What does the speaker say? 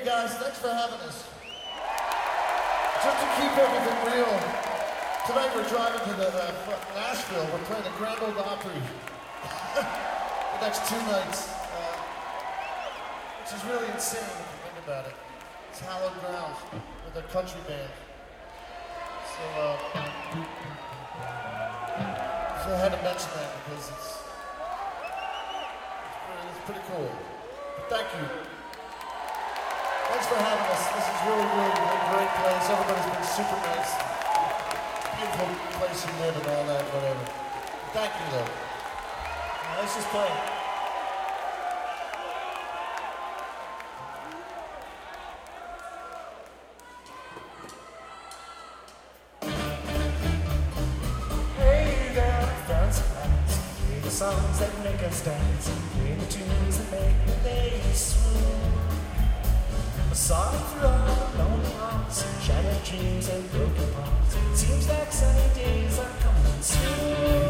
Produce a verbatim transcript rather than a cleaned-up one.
guys, thanks for having us. Just to keep everything real, tonight we're driving to the uh, Nashville. We're playing the Grand Ole Opry the next two nights, uh, which is really insane if you think about it. It's hallowed ground with a country band. So, uh, so I had to mention that because it's, it's, pretty, it's pretty cool. But thank you. Thanks for having us. This is really, really a great place. Everybody's been super nice. Beautiful place you live and all that, whatever. Thank you, though. Now, let's just play. Hey there, fancy pants. Play the songs that make us dance. Play the tunes that make the day swoon. A song for all lonely hearts, shattered dreams and broken hearts. Seems like sunny days are coming soon.